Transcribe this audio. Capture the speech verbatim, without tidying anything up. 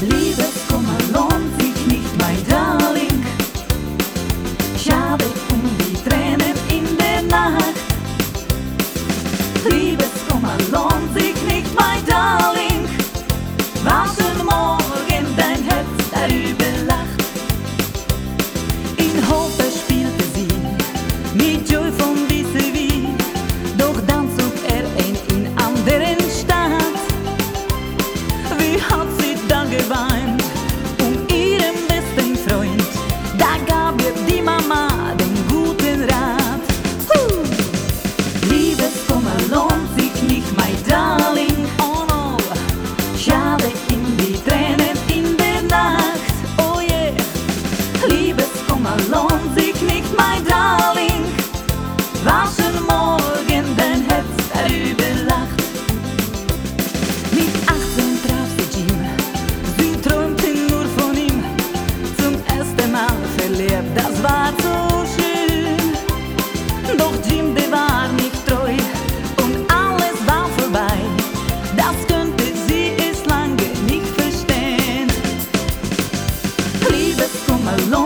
Liebeskummer lohnt sich nicht, mein Darling. Schade um die Tränen in der Nacht. Liebeskummer lohnt sich nicht, mein Darling. Warten morgen dein Herz darüber lacht. In Hofe spielte sie mit Joy von vis-à-vis, doch dann zog er ein in anderen Stadt. Wie hat sie dann geweint um ihren besten Freund? Da gab ihr die Mama den guten Rat. Huh! Liebeskummer lohnt sich nicht, mein Darling. Oh no, schade in die Tränen in der Nacht. Oh yeah, Liebeskummer lohnt sich nicht, mein Darling. Warten morgen dein Herz darüber lacht. Mit achtzehn traf sie Jim, sie träumte nur von ihm. Zum ersten Mal verliebt, das war so schön. Doch Jim, der war nicht treu und alles war vorbei. Das könnte sie es lange nicht verstehen. Liebeskummer lohnt